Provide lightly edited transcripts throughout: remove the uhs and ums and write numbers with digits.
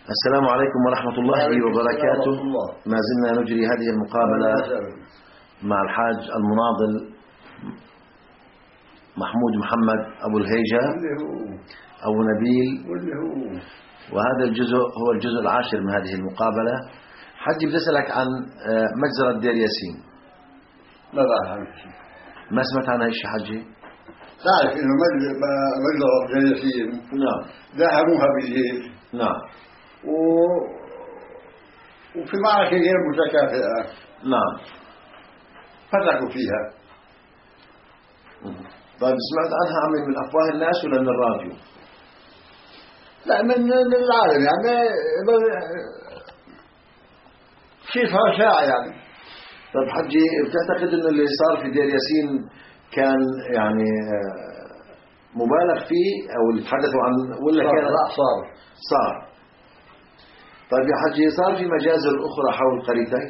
السلام عليكم ورحمة الله وبركاته. ما زلنا نجري هذه المقابلة مع الحاج المناضل محمود محمد أبو الهيجة أبو نبيل، وهذا الجزء هو الجزء العاشر من هذه المقابلة. حجي بدي أسألك عن مجزرة دير ياسين. لا بعرف. ما سمعت عنها شيء حجي؟ تعرف إنه مجزرة دير ياسين نعم داهموها بالليل. نعم. وفي معركة غير متكافئة. نعم. فتحوا فيها. طيب سمعت عنها من أفواه الناس ولا من الراديو؟ لا من العالم يعني شيء شائع يعني. طيب حجي بتعتقد إنه اللي صار في دير ياسين كان يعني مبالغ فيه أو اللي تحدثوا عن ولا كان؟ لا صار. طيب يا حجي صار في مجازر أخرى حول قريتين؟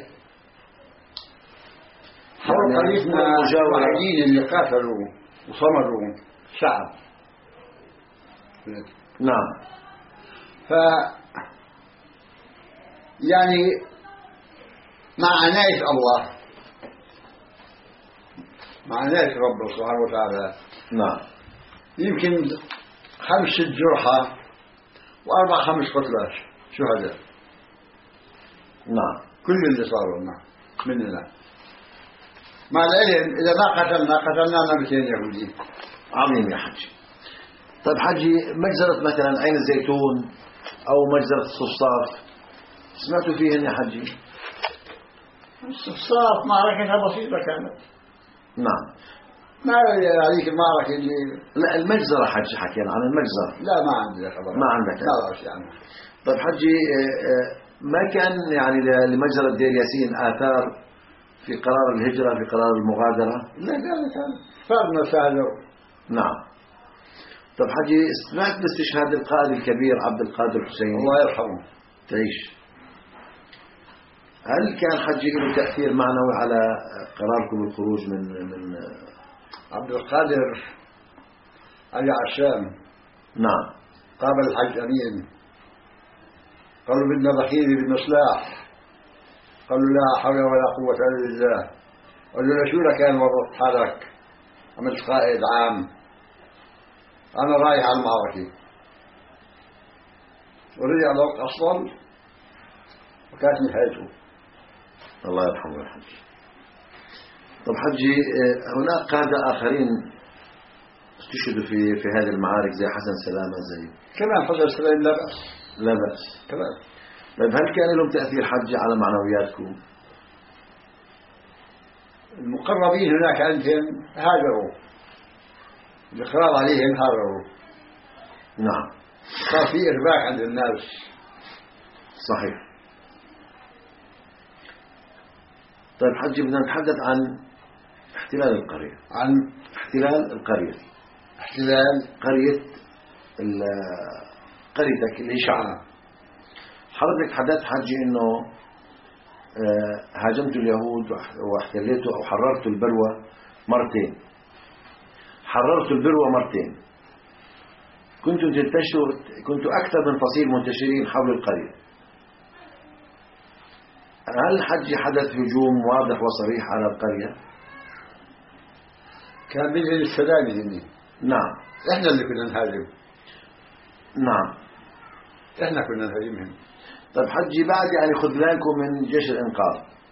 حول قريتنا الوحيدين اللي قاتلوا وصمدوا شعب. نعم. يعني مع عناية الله، مع عناية ربه سبحانه وتعالى. نعم. يمكن 5 جرحى و4-5 قتلى شهداء. نعم. كل اللي صاروا مننا مع العلم إذا ما قتلنا 200 يهودي. عظيم يا حجي. طيب حجي مجزرة مثلا عين الزيتون أو مجزرة الصفصاف سمعتوا فيهن يا حجي؟ الصفصاف معركتها بسيطة كانت. نعم. ما هذيك المعركة اللي لا المجزرة حجي حكينا عن المجزرة. لا ما عندي خبر. ما عندك؟ لا بعرف يعني. طيب حجي ما كان يعني لمجزرة دير ياسين آثار في قرار الهجرة في قرار المغادرة؟ لا كان صارنا سهلوا. نعم. طب حجي سمعت باستشهاد القائد الكبير عبد القادر الحسيني الله يرحمه تعيش، هل كان حجي له تأثير معنوي على قراركم بالخروج من عبد القادر علي عشام؟ نعم. قابل الحج أمين، قالوا بدنا ذخيرة بدنا سلاح، قالوا لا حول ولا قوة إلا بالله. قالوا له شو لك أنا ورطت حالك عملت قائد عام، أنا رايح على المعركة. ورجع الوقت أصلا وكانت نهايته. الله يرحمه يا حجي. طب حجي هناك قادة آخرين استشهدوا في هذه المعارك زي حسن سلامة زي كمان حسن سلامة لا بأس. لا بأس كمان. طيب هل كان لهم تأثير حجي على معنوياتكم؟ المقربين هناك عندهم هاجروا، الإخراج عليهم هاجروا. نعم. صار في إرباك عند الناس. صحيح. طيب حجي بدنا نتحدث عن احتلال القرية. عن احتلال القرية. احتلال قرية قريتك اللي شعب. حضرتك تحدثت حجي انه هاجمت اليهود واحتليته او حررت البلوى مرتين. حررت البلوى مرتين. كنتوا اكثر من فصيل منتشرين حول القرية. هل حجي حدث هجوم واضح وصريح على القرية؟ كان بين السلامي هني. نعم. احنا اللي كنا نهاجم. نعم. احنا كنا نهاجمهم. طيب حجي بعد يعني خذلانكم من جيش الإنقاذ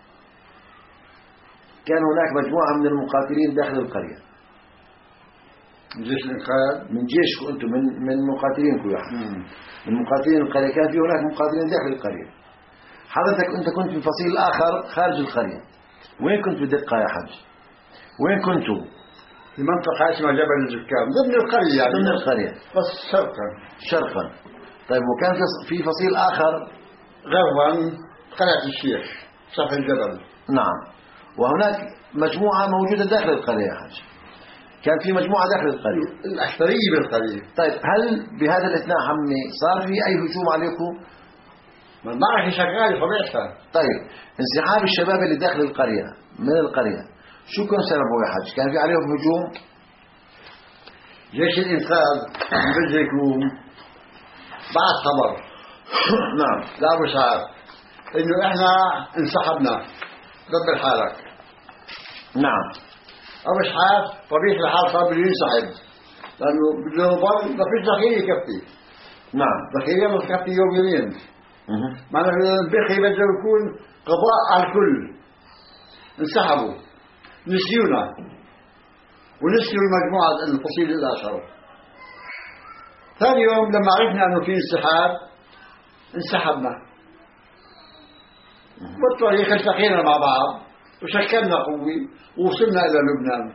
كان هناك مجموعة من المقاتلين داخل القرية. من جيش الإنقاذ؟ من جيشكم أنتم من مقاتلينكم يا حجي. من مقاتلين القرية كان في هناك مقاتلين داخل القرية. حضرتك أنت كنت في فصيل آخر خارج القرية. وين كنت بدقة يا حج؟ وين كنتوا؟ في منطقة اسمها جبل الزكام ضمن القرية يعني. ضمن القرية بس شرقا. طيب وكان في فصيل آخر غربا قلعة الشيخ سطح الجبل. نعم. وهناك مجموعة موجودة داخل القرية يا حج. كان في مجموعة داخل القرية الأكثرية بالقرية. طيب هل بهذا الإثناء عمي صار في أي هجوم عليكم؟ ما المعركة شغالة طبيعتها. طيب انسحاب الشباب اللي داخل القرية من القرية شو كان سببه يا حج؟ كان في عليهم هجوم؟ جيش الإنقاذ بده يكون بعد خبر نعم. لا أبو إسحاق، إنه إحنا انسحبنا. دبر حالك. نعم. أبو إسحاق طبيعة الحال صار بده ينسحب، لأنه بده يضل ما فيش ذخيرة يكفي. نعم. ذخيرة ما تكفي يوم يومين. معناه البخي بده يكون قضاء على الكل. انسحبوا، نسيونا ونسيوا المجموعة الفصيل الآخر. ثاني يوم لما عرفنا أنه في انسحاب انسحبنا، بالطريق التقينا مع بعض وشكلنا قوة ووصلنا إلى لبنان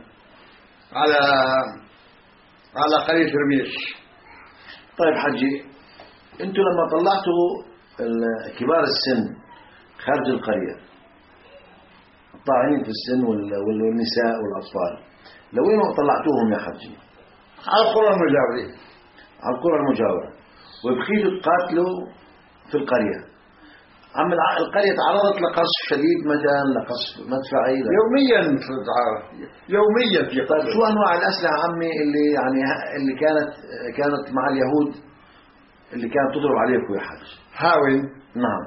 على قرية رميش. طيب حجي، انتوا لما طلعتوا كبار السن خارج القرية، الطاعنين في السن والنساء والأطفال، لوين طلعتوهم يا حجي؟ على القرى المجاورة. على القرى المجاورة، وبخيتوا تقاتلوا في القرية. عم القرية تعرضت لقصف شديد مثلا، لقصف مدفعي يوميا يوميا في طيب شو أنواع الأسلحة عمي اللي كانت مع اليهود اللي كانت تضرب عليكم يا حج؟ هاون. نعم.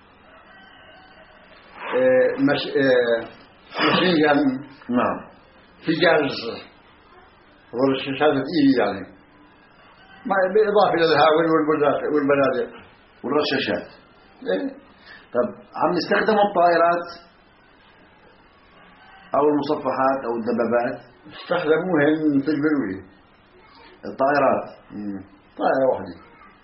مشيغن. نعم. حجاز ورشاشات إيه يعني، بالإضافة إلى الهاون والبنادق والرشاشات. إيه؟ طب عم نستخدموا الطائرات أو المصفحات أو الدبابات؟ استخدموهن في البلوية. الطائرات. طائرة واحدة.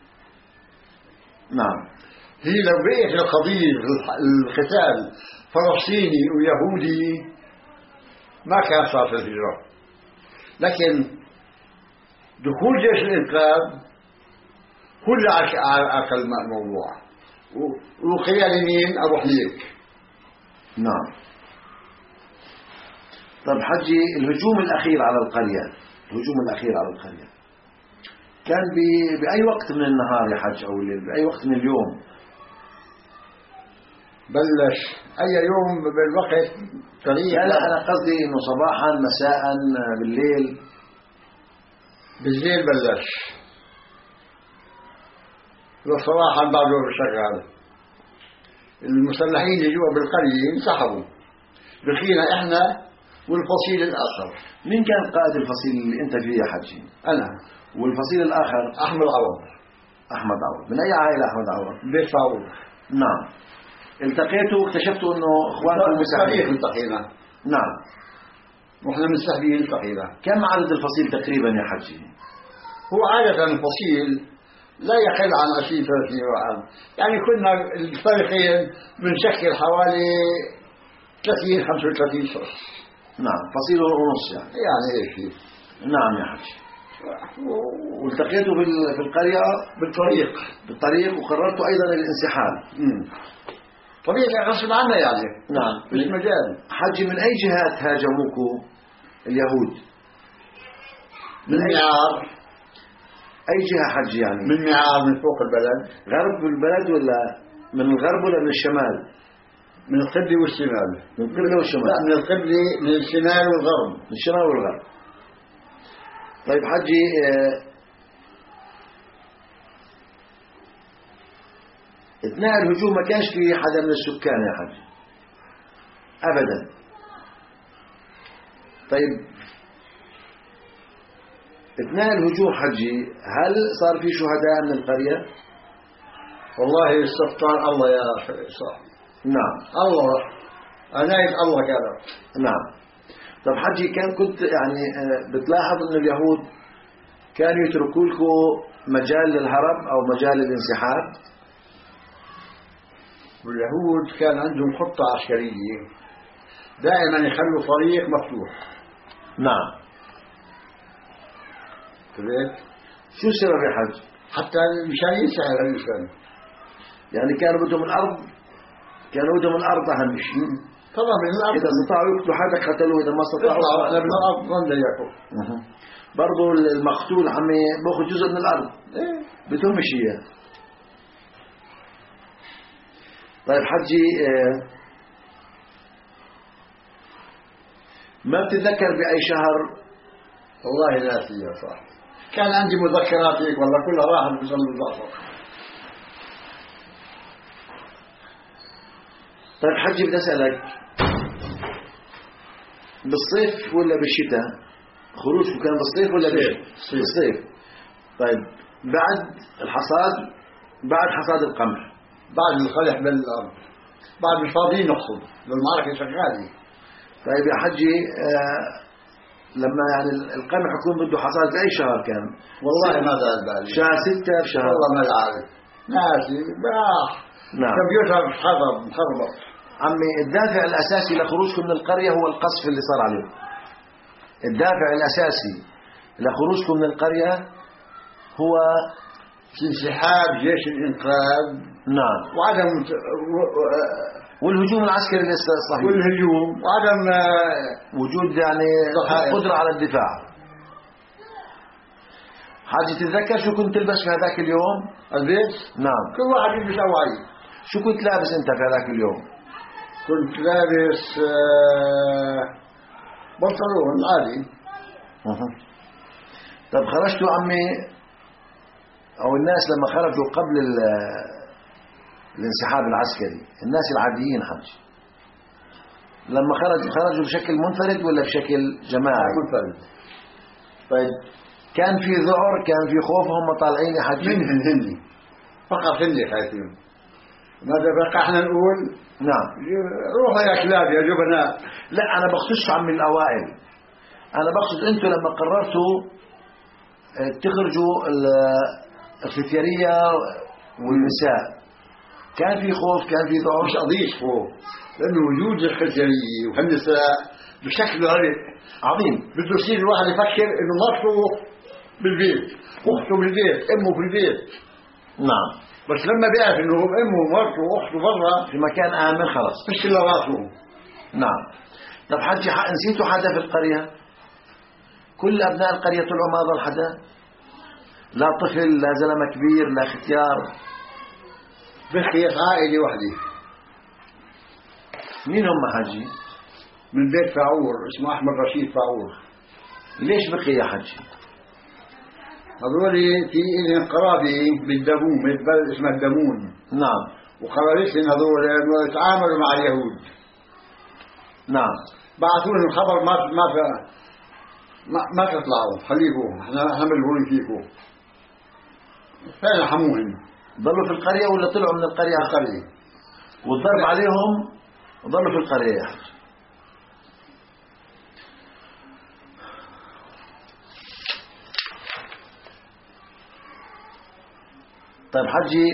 نعم. هي لو بقيت القضية القتال فلسطيني ويهودي ما كان صار في الهجرة، لكن دخول جيش الإنقاذ هو اللي عقل الموضوع، وخيال مين أروح ليك. نعم. طيب حجي، الهجوم الأخير على القرية كان بأي وقت من النهار يا حج أو الليل؟ بأي وقت من اليوم؟ بلش أي يوم بالوقت طريق؟ لا أنا قصدي إنه صباحا مساء بالليل. بالليل بلش، وصراحة بعده شغال. المسلحين اللي جوا بالقرية انسحبوا، بقينا إحنا والفصيل الآخر. مين كان قائد الفصيل اللي أنت فيه يا حجي؟ أنا. والفصيل الآخر؟ أحمد عوض. من أي عائلة أحمد عوض؟ بيت فاروق. نعم. التقيتوا واكتشفتوا إنه إخوانكم مساحين؟ التقينا. نعم. وإحنا منسحبين التقينا. كم عدد الفصيل تقريبا يا حجي؟ هو عادة الفصيل لا يقل عن 20-30 واحد، يعني كنا الفريقين بنشكل حوالي 30-35 شخص. نعم. فصيل ونص يعني ايش هي. نعم يا حجي. والتقيتوا في القرية بالطريق وقررتوا أيضا الانسحاب. طبيعي غصب عنا يعني. نعم. مش مجال. حجي، من أي جهات هاجموكوا اليهود؟ من معار. أي جهة حجي يعني؟ من معار، من فوق البلد. غرب البلد ولا من الغرب ولا من الشمال؟ من القبلة والشمال. من القبلة والشمال. لا، من القبلة، من الشمال والغرب. من الشمال والغرب. طيب حجي، اثناء الهجوم ما كانش في حدا من السكان يا حجي أبدا. طيب اثناء الهجوم حجي هل صار في شهداء من القرية؟ والله استغفر الله يا صاحبي. نعم. الله عناية الله كذا. نعم. طب حجي، كنت يعني بتلاحظ أن اليهود كانوا يتركوا لكم مجال للهرب أو مجال للانسحاب؟ واليهود كان عندهم خطة عسكرية دائما يخلوا طريق مفتوح. نعم. كذلك. شو السبب يا حج؟ حتى مشان ينسحب الإنسان. يعني كانوا بدهم الأرض أهم شيء. طبعا من الأرض. إذا استطاعوا يقتلوا حدا قتلوه، إذا ما استطاعوا احنا من الأرض ضل ياكل. برضو المقتول عم باخذ جزء من الأرض. بدهم شيء. طيب حجي، ما بتتذكر بأي شهر؟ والله ناسي يا صاحبي. كان عندي مذكرات هيك والله كلها راحت بسبب الضعف. طيب حجي بدي أسألك، بالصيف ولا بالشتاء خروجكم كان بالصيف ولا بالصيف؟ طيب بعد الحصاد، بعد حصاد القمح، بعد الخلع بالأرض، بعد مش فاضيين نحصد للمعركة شغالة. طيب يا حجي لما يعني القمح يكون بده حصاد بأي شهر كان؟ والله ما زال بالي. شهر 6 في شهر والله ما عارف ناسي باح. نعم. كمبيوتر مخربط. عمي الدافع الأساسي لخروجكم من القرية هو القصف اللي صار عليه. الدافع الأساسي لخروجكم من القرية هو انسحاب جيش الإنقاذ. نعم. وعدم والهجوم العسكري الصحيح. والهجوم وعدم وجود يعني قدرة على الدفاع. حاجة تتذكر شو كنت تلبس في هذاك اليوم؟ البيت؟ نعم. كل واحد يلبس أوعي. شو كنت لابس أنت في هذاك اليوم؟ كنت لابس بنطلون عادي. طب خرجتوا عمي أو الناس لما خرجوا قبل الانسحاب العسكري، الناس العاديين حج لما خرجوا بشكل منفرد ولا بشكل جماعي؟ منفرد. طيب كان في ذعر، كان في خوف هم طالعين يا حج؟ هني فقط هني خايفين. ماذا بقى احنا نقول؟ نعم. روحوا يا كلاب يا جبناء. لا أنا بخصش عم الأوائل، أنا بقصد أنتم لما قررتوا تخرجوا الفتيارية والنساء، كان في خوف، كان في ذعر؟ مش قضية خوف، لأنه وجود الفتيارية والنساء بشكل عظيم بده يصير الواحد يفكر إنه مرته بالبيت، أخته بالبيت، أمه بالبيت. نعم. بس لما بيعرف إنه أمه ومرته وأخته برا في مكان آمن خلاص مش إلا راسه. نعم. طب حجي نسيتوا حدا في القرية؟ كل أبناء القرية طلعوا ما ظل حدا؟ لا طفل، لا زلمة كبير، لا ختيار؟ بقيت عائلة وحدة. مين هم حجي؟ من بيت فاعور اسمه أحمد رشيد فاعور. ليش بقي يا حجي؟ هذول في إلهم قرابة بالدمون، من بلد اسمه الدمون. نعم. وقرابتهم هذول يتعاملوا مع اليهود. نعم. بعثوا لهم خبر ما تطلعوا، خليكم احنا مجبورين فيكم. فعلا حموهم. ضلوا في القرية ولا طلعوا من القرية؟ القرية. والضرب عليهم ضلوا في القرية يا حجي. طيب حجي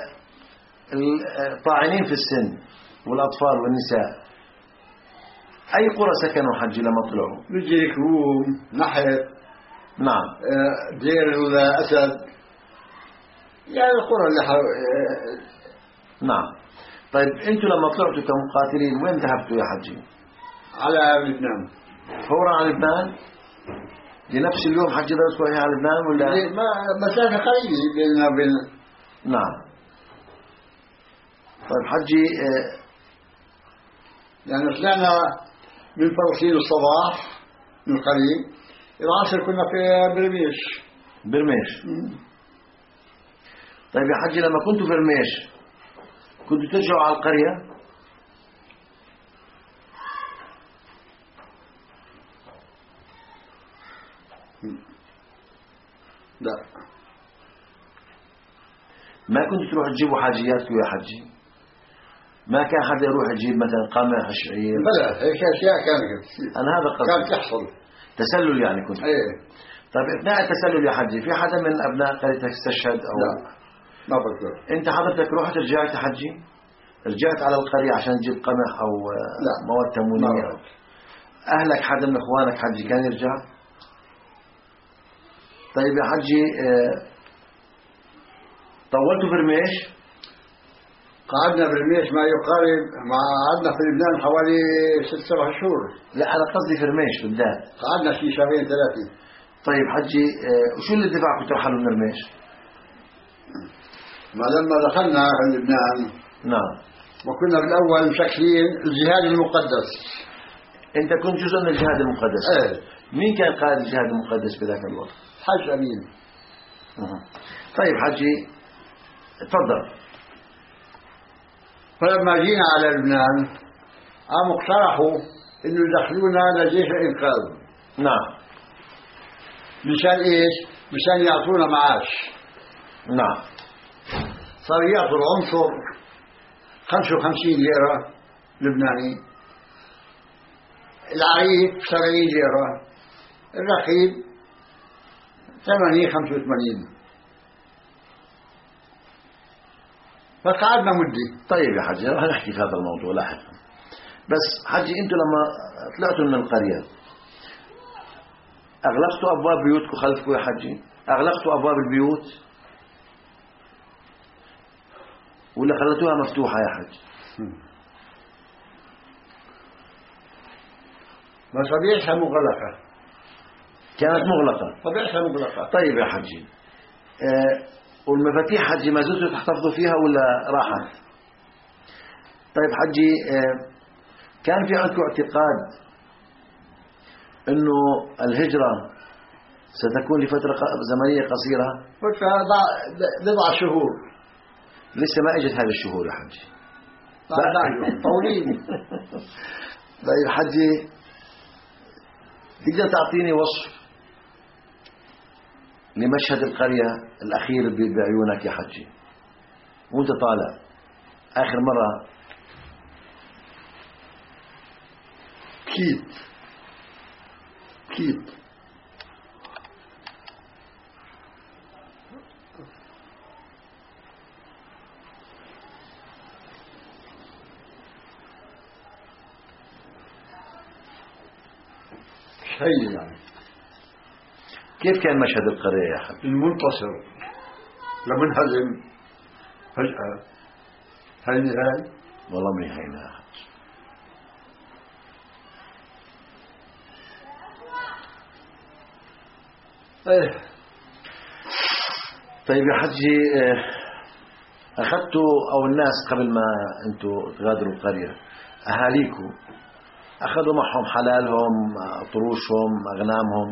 الطاعنين في السن والأطفال والنساء أي قرى سكنوا حجي لما طلعوا؟ بجي كروم، نحت. نعم. دير الأسد، يعني القرى اللي نعم. طيب أنتوا لما طلعتوا كمقاتلين وين ذهبتوا يا حجي؟ على لبنان. فورا على لبنان؟ لنفس اليوم حجي درسوا على لبنان ولا؟ مسافة قريبة بيننا وبين. نعم. طيب حجي يعني طلعنا من فلسطين الصباح من القرية، العصر كنا في برميش. طيب يا حجي لما كنتوا في برميش كنتوا ترجعوا على القرية؟ لا. ما كنتوا تروحوا تجيبوا حاجياتكم يا حجي؟ ما كان حدا يروح يجيب مثلا قمح شعير؟ بلا هيك أشياء كانت. أنا هذا قصدي. كانت تحصل تسلل يعني كنت. إيه. طيب أثناء التسلل يا حجي في حدا من أبناء قريتك استشهد أو؟ لا ما بقدر. أنت حضرتك رحت رجعت يا حجي؟ رجعت على القرية عشان تجيب قمح أو لا. مواد تموينية؟ أهلك حدا من إخوانك حجي كان يرجع؟ طيب يا حجي طولتوا برميش؟ قعدنا برميش ما يقارب قعدنا في لبنان حوالي 6-7 شهور. لا أنا قصدي في رميش بالذات. قعدنا شي 2-3 شهور. طيب حجي وشو اللي دفعكم ترحلوا من رميش؟ ما لما دخلنا لبنان نعم وكنا بالأول مشكلين الجهاد المقدس. أنت كنت جزء من الجهاد المقدس؟ ايه. مين كان قائد الجهاد المقدس بذاك الوقت؟ حج أمين. طيب حجي تفضل. فلما جينا على لبنان قاموا اقترحوا إنه يدخلونا لجيش الإنقاذ. نعم. مشان إيش؟ مشان يعطونا معاش. نعم. صار يعطوا العنصر 55 ليرة لبناني، العريف 70 ليرة، الرقيب 80 85. فقعدنا مدة. طيب يا حجي رح نحكي في هذا الموضوع لاحقا، بس حجي انتوا لما طلعتوا من القرية اغلقتوا ابواب بيوتكم خلفكم يا حجي؟ اغلقتوا ابواب البيوت ولا خلتوها مفتوحة يا حج؟ مصابيحها مغلقة. كانت مغلقة. طبيعتها مغلقة. طيب يا حجي والمفاتيح حجي ما زلتوا تحتفظوا فيها ولا راحت؟ طيب حجي كان في عندكم اعتقاد انه الهجرة ستكون لفترة زمنية قصيرة؟ بضع شهور. لسه ما اجت هذه الشهور يا حجي. طولين. طيب حجي تقدر تعطيني وصف لمشهد القرية الأخير بعيونك يا حجي وانت طالع آخر مرة؟ كيت شيء يعني. كيف كان مشهد القرية يا حبيبي؟ المنتصر لما انهزم فجأة. هاي النهاية؟ والله ما هينا يا حبيبي. ايه. طيب يا حجي أخذتوا أو الناس قبل ما أنتوا تغادروا القرية أهاليكم أخذوا معهم حلالهم طروشهم أغنامهم؟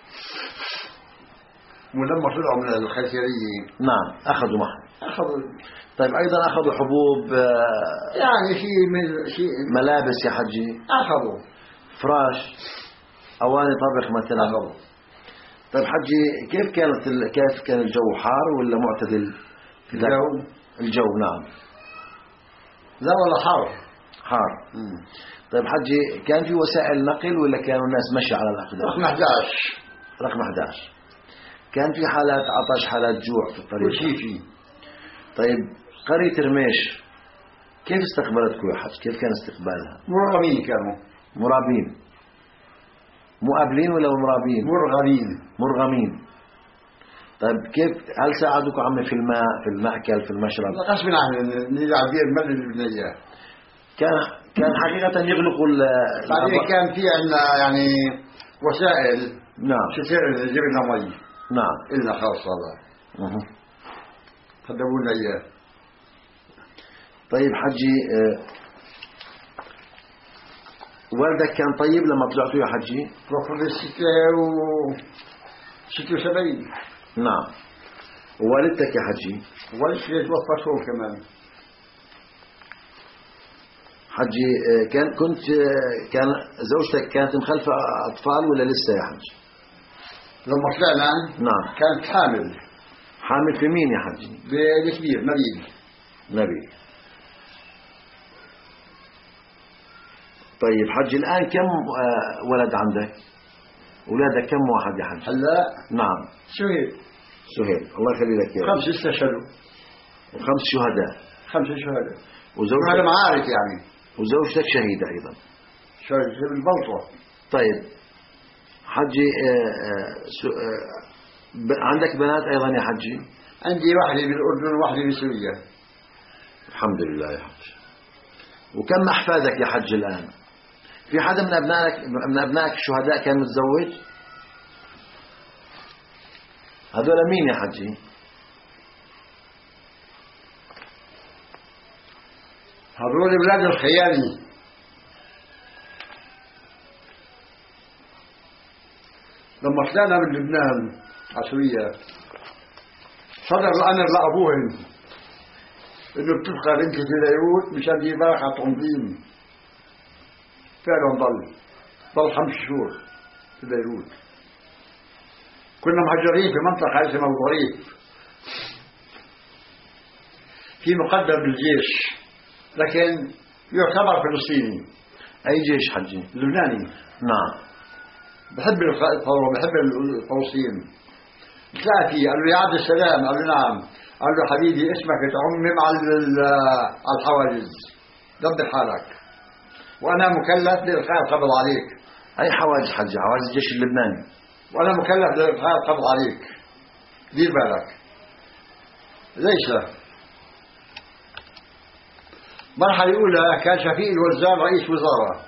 ولما طلعوا من الخيريين نعم أخذوا معهم. أخذوا. طيب أيضا أخذوا حبوب يعني شيء ملابس يا حجي؟ أخذوا. فراش أواني طبخ مثلا؟ أخذوا. طيب حجي كيف كان الجو حار ولا معتدل؟ في الجو نعم. لا والله حار. طيب حجي كان في وسائل نقل ولا كانوا الناس مشي على الأقدام؟ رقم 11 كان في حالات عطش حالات جوع في الطريق؟ كل شيء فيه. طيب قرية رميش كيف استقبلتكم يا حج؟ كيف كان استقبالها؟ مرغمين كانوا. مرابين مقابلين ولا مرابين؟ مرغمين. طيب كيف هل ساعدوكم عمي في الماء في المأكل في المشرب؟ غصب عننا نلعب بيه المال اللي بدنا اياه. كان حقيقة يغلقوا بعدين كان في عندنا يعني وسائل. نعم. كثير نجيب لنا مي. نعم. إلنا خاصة هذا. خدموا لنا اياه. طيب حجي والدك كان طيب لما طلعتوا يا حجي؟ توفى في 76. نعم. ووالدتك يا حجي؟ والدتي توفى هو كمان. حجي كان زوجتك كانت مخلفة أطفال ولا لسه يا حجي؟ لما طلعنا نعم كانت حامل في مين يا حجي؟ بالكبير نبيل. طيب حجي الآن كم ولد عندك؟ أولادك كم واحد يا حجي؟ هلا نعم. سهيل الله يخلي لك يا 5 استشهدوا و5 شهداء. 5 شهداء. وزوجتك؟ هذا معارك يعني. وزوجتك شهيدة أيضا. شهيدة بالبلطة. طيب حجي عندك بنات أيضا يا حجي؟ عندي واحدة بالأردن وواحدة بسوريا. الحمد لله يا حجي. وكم أحفادك يا حج الآن؟ في حدا من أبنائك الشهداء كان متزوج؟ هذول مين يا حجي؟ هذول بلاد الخياني. لما طلعنا من لبنان على سوريا صدر الأمر لأبوهم إنه بتبقى بنتي في بيروت مشان دي بالك على التنظيم. فعلا ضل 5 شهور في بيروت. كنا مهجرين في منطقة اسمها الظريف، في مقدم بالجيش لكن يعتبر فلسطيني. أي جيش حجي؟ لبناني. نعم. بحب الثورة، بحب فلسطين. تلاقي فيه قال له يا عبد السلام، قال له نعم، قال له حبيبي اسمك تعمم على الحواجز، دبر حالك، وأنا مكلف بإلقاء القبض عليك. أي حواجز حجي؟ حواجز الجيش اللبناني. وأنا مكلف بإلقاء القبض عليك، دير بالك. ليش لا؟ مرحلة الأولى كان شفيق الوزار رئيس وزارة،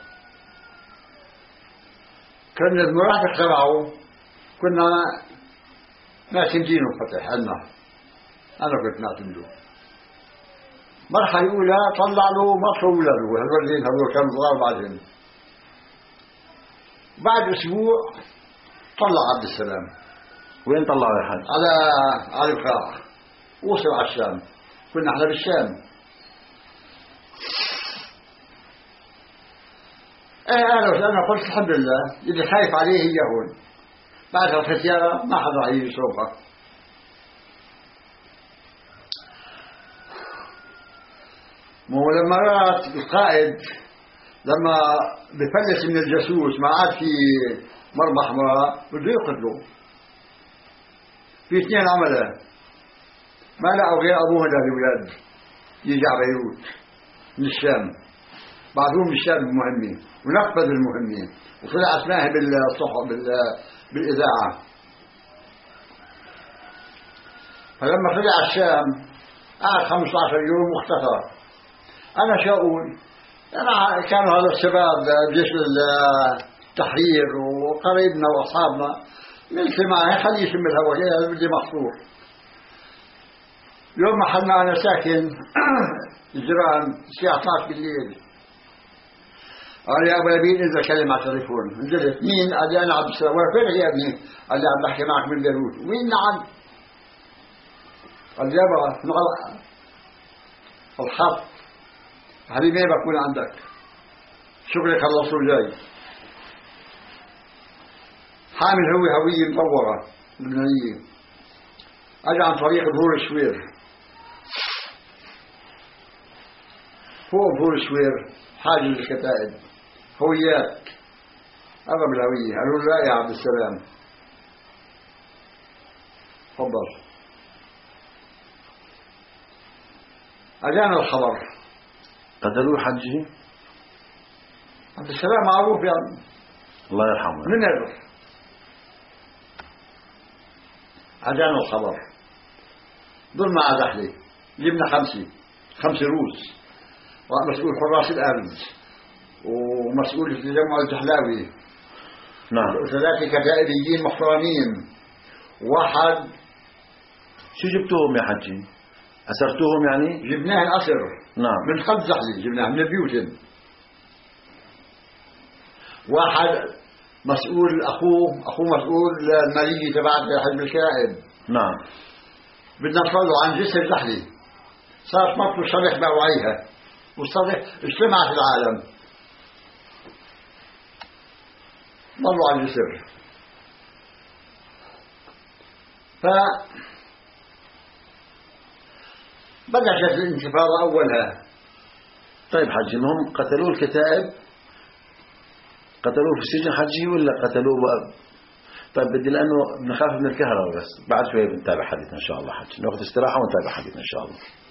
كان المرافق تبعه كنا معتمدينه فتح عنا، أنا كنت معتمده. مرحلة الأولى طلع له مطلوب ولاده هذول كانوا صغار بعدين. بعد أسبوع طلع عبد السلام. وين طلعوا يا حاج؟ على القاع، وصل على الشام، كنا احنا بالشام. أنا قلت الحمد لله، اللي خايف عليه هي هون. بعد الختيارة ما حدا راح يجي يشوفها. مو لما رأت القائد لما بفلس من الجاسوس ما عاد في مربح حمراء بده يقتله. في 2 عملاء ما لقوا غير أبوهم للأولاد يجي على بيروت من الشام، بعضهم من الشام المهمين ونقبض المهمين، وطلع اسمائها بالإذاعة. فلما طلع الشام قعد 15 يوم واختفى. أنا شو أقول؟ أنا كانوا هذا الشباب بجيش التحرير وقريبنا وأصحابنا، قلت معي خليه يشم الهواء، هذا بدي محصور. يوم ما حنا أنا ساكن الجيران الساعة 12 بالليل، قال يا أبو لبيب انزل كلم على التليفون. نزلت. مين؟ قال لي أنا عبد السلام. وين يا ابني؟ قال لي عم بحكي معك من بيروت. وين؟ نعم. قال لي يابا نغلق الخط حبيبي بكون عندك، شغلي خلصوا جاي. حامل هوية مطورة لبنانية، أجى عن طريق بور شوير. فوق بور شوير حاجز الكتائب هويات، أغلب الهوية. قالوا لا يا عبد السلام تفضل. أجانا الخبر قتلوه حجي. عبد السلام معروف يعني، الله يرحمه. من هذا أجانا الخبر، ضل مع زحلي، جبنا 5 روس، ومسؤول حراس الأرض ومسؤول التجمع الجحلاوي. نعم. و3 كتائبيين محترمين. واحد. شو جبتوهم يا حجي؟ أسرتوهم يعني؟ جبناه أسر. نعم. من خلف زحلي جبناه من بيوتهم. واحد مسؤول أخوه مسؤول المالية تبع حزب الكائب. نعم. بدنا نطلعوا عن جسر زحلي، صارت مطلو صريح بوعيها، والصريح اجتمعت العالم، ضلوا على الجسر. بدأت الانتفاضة أولها. طيب حجي، هم قتلوه الكتائب، قتلوه في السجن حجي ولا قتلوه طيب بدي لأنه بنخاف من الكهرباء، بس بعد شوي بنتابع حديثنا إن شاء الله حجي، نأخذ استراحة ونتابع حديثنا إن شاء الله.